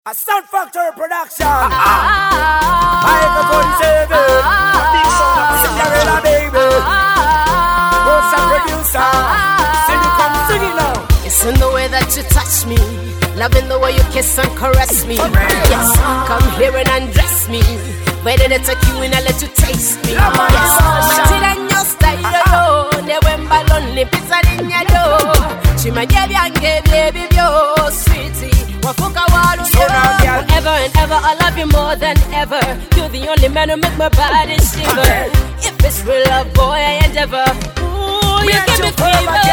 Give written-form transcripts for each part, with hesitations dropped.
A Sound Factory production. Microphone 7. Cinderella baby. Who's a producer? Come singing now. It's in the way that you touch me, loving the way you kiss and caress me. Yes, come here and undress me. Waiting to take you in and let you taste me. Yes, shit in your style, ne wemba lonely pizza in your door. She my baby, yo, sweetie. Wafuka walu yo. Forever and ever, I love you more than ever. You're the only man who make my body shiver. If it's real love, boy, I endeavor. Ooh, you give me fever.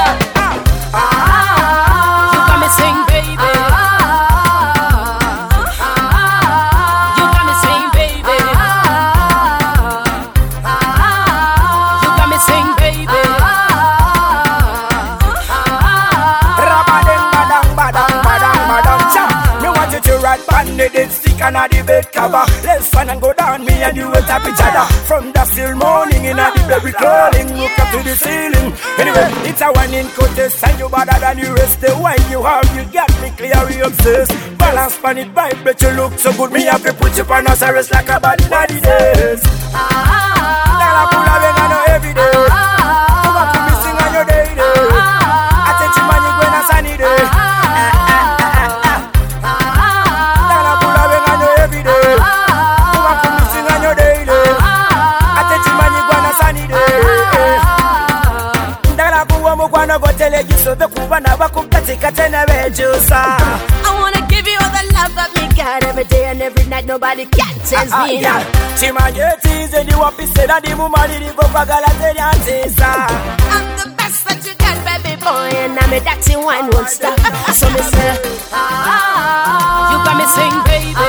You got me sing, baby. You got me sing, baby. You got me sing, baby. Me want you to ride bandit, stick and a the bed cover. Let's fun and go down, me and you will tap each other. From the still morning in a the baby crawling, look up to the ceiling. Anyway, it's a one in contest and you better than the rest. The wine you have, you got me clearly obsessed. Balance pan it, vibrate, you look so good. Me have to put you on a service like a body daddy days. Gotta pull a ring on you every day. You want to be sing on your day day. I take you man, you going a sunny day. Gotta pull a ring on you every day. You want to be sing on your day day. I take you man, you going a sunny day. I wanna give you all the love that me got every day and every night. Nobody can change me. I'm the best that you got, baby boy, and I'm a dirty wine won't stop. So me say, you got me sing, baby.